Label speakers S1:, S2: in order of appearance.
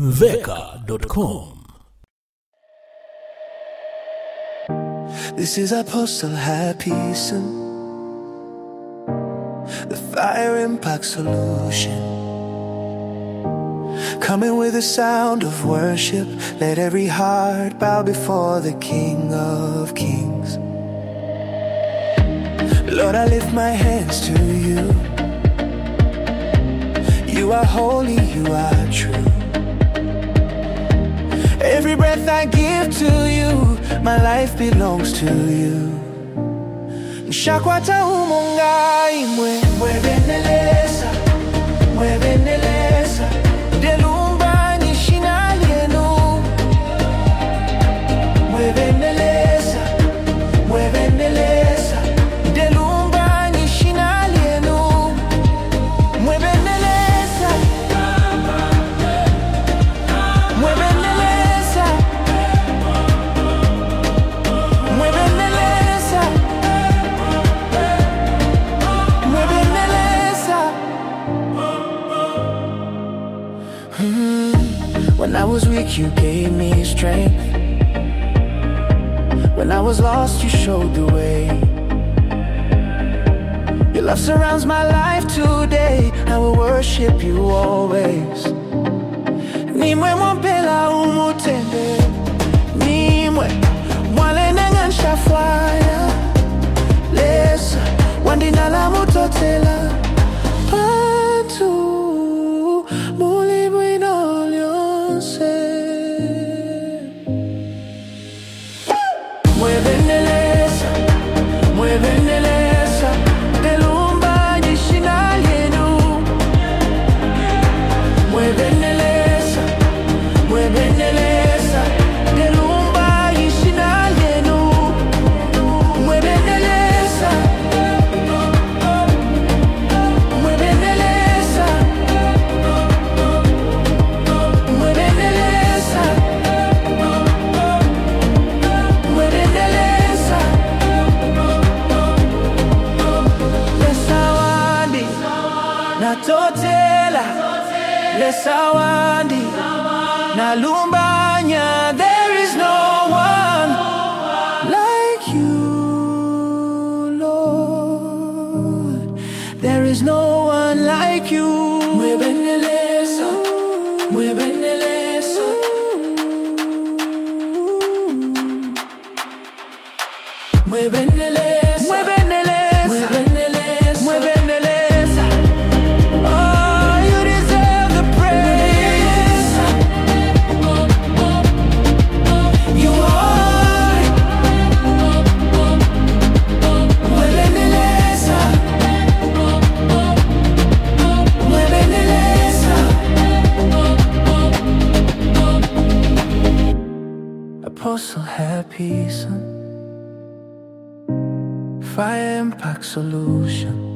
S1: Veka.com.
S2: This is Apostle Happyson, the Fire Impact Solution. Coming with a sound of worship, let every heart bow before the King of Kings. Lord, I lift my hands to you. You are holy, you are true. Every breath I give to you, my life belongs to you. Shakwata umongai mwebeneleza, mwebeneleza. Delumba nishina lienu, mwebeneleza, mwebeneleza. Delumba nishina lienu, mwebeneleza, mwebeneleza, mwebeneleza, mwebeneleza. When I was weak, you gave me strength. When I was lost, you showed the way. Your love surrounds my life today. I will worship you always. Nimwe mwampela umutende, nimwe mwalenenga nshafwaya. Lesa wandinala mutotela Pantu mulibwino lyonse. Mwebeneleza, mwebeneleza. Delumba nishina lienu, mwebeneleza, mwebeneleza. Delumba nishina lienu, mwebeneleza, mwebeneleza, mwebeneleza, mwebeneleza. Lesawandi natotela, lesawandi nalumbanya. There is no one like you, Lord. There is no one like you. Mwebeneleza, mwebeneleza. Mwebeneleza, mwebeneleza, mwebeneleza. Oh, you deserve the praise. You are mwebeneleza, mwebeneleza. Apostle Happyson, Fire Impact Solution.